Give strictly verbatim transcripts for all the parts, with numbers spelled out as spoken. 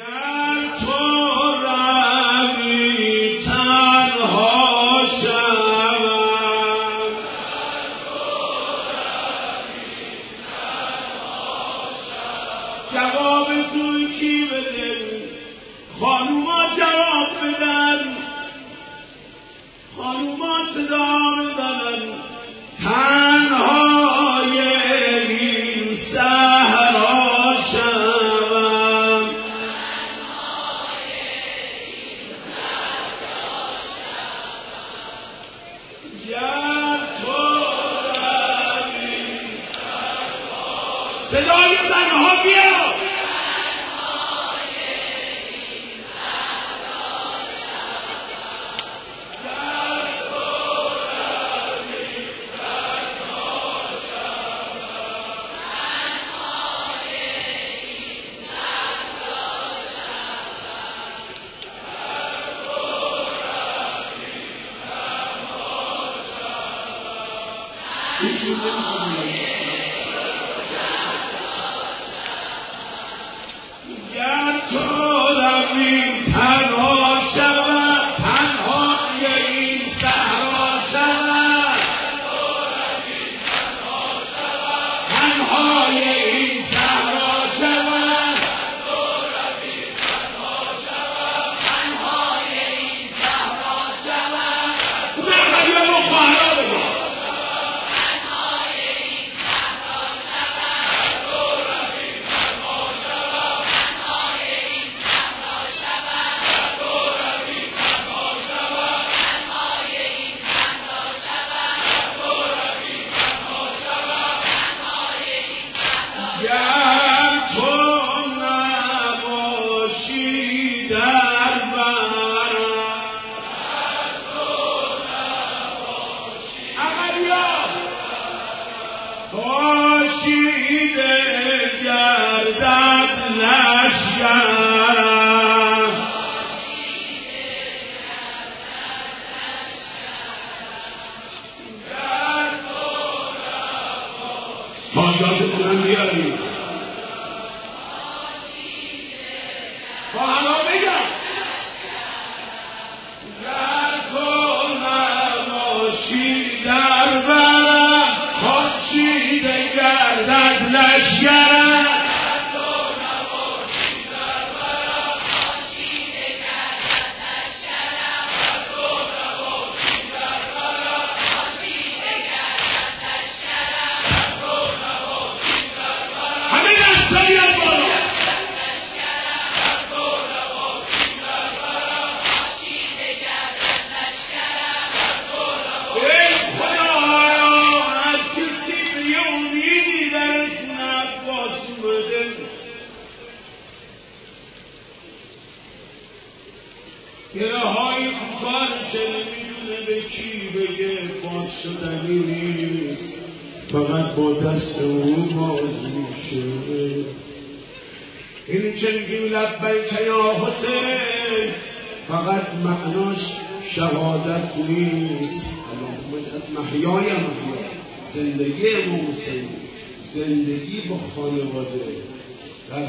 صدای زنها بیا. فقط با دست او باز میشه. این چنگی لبیک یا حسین فقط معناش شهادت نیست. محیای محیا، زندگی امام حسین، زندگی با خانواده در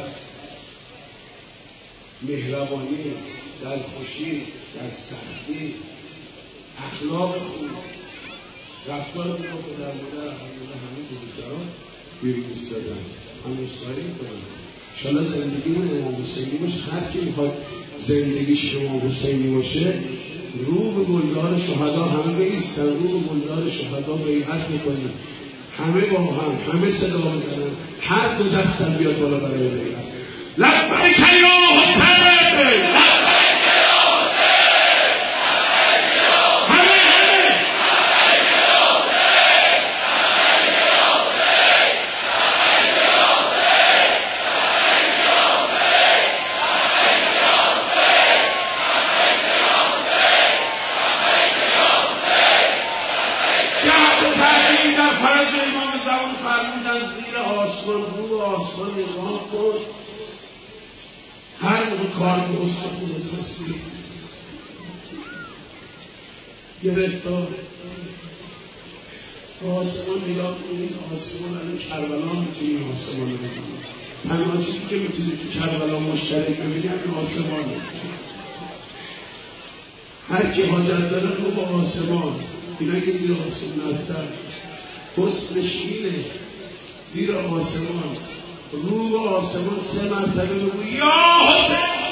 مهربانی، در خوشی، در سختی، اخلاق خوب، رفتار خوب با پدر مادر الحمدلله همه بزرگواران بیرون ایستادن. من عذرخواهی می‌کنم. انشاءالله زندگیمون امام حسینی باشه. هر کی میخواد زندگیش امام حسینی باشه رو به گلدار شهدا همه بایستن، رو به گلدار شهدا بیعت میکنیم، همه با هم، همه صدا بزنن، هر دو دستم بیاد بالا برای بیعت. لبیک یا حسین، هر موقع کار به استخونت رسید گرفتار آسمان نگاه کنید، آسمان الان کربلا میتونید آسمان رو بکنید. تنها چیزی که میتونی تو کربلا مشترک ببینی همین آسمانه. هر کی حاجت داره رو به آسمان، اینا که زیر آسمان هستن حسنش اینه، زیر آسمان رو به آسمان سه مرتبه بگو یا حسین